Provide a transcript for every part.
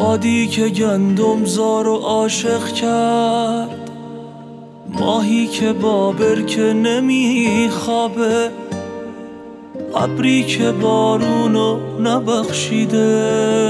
بادی که گندم زار و عاشق کرد، ماهی که با برکه نمیخوابه، ابری که بارونو نبخشیده،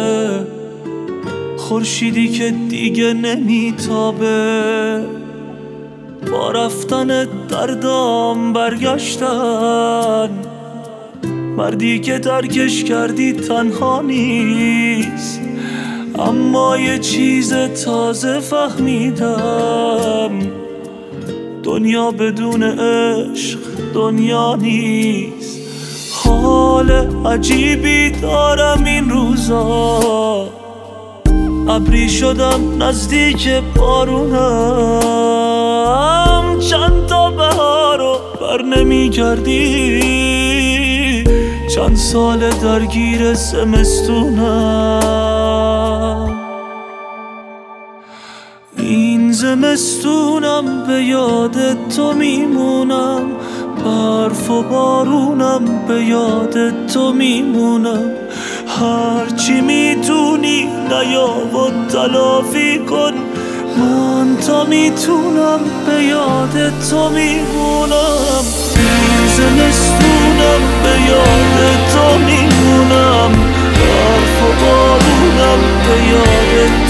خورشیدی که دیگه نمیتابه. با رفتن دردام برگشتن، مردی که ترکش کردی تنها نیست، اما یه چیز تازه فهمیدم، دنیا بدون عشق دنیا نیست. حال عجیبی دارم این روزا، ابری شدم نزدیک بارونم، چند تا بهارو بر نمی کردی، چند سال درگیر زمستونم. این زمستونم به یاد تو میمونم، برف و بارونم به یاد تو میمونم. هرچی میتونی نیا و تلافی کن، من تا میتونم به یاد تو میمونم. این زمستونم به یاد تو میمونم، برف و بارونم به یاد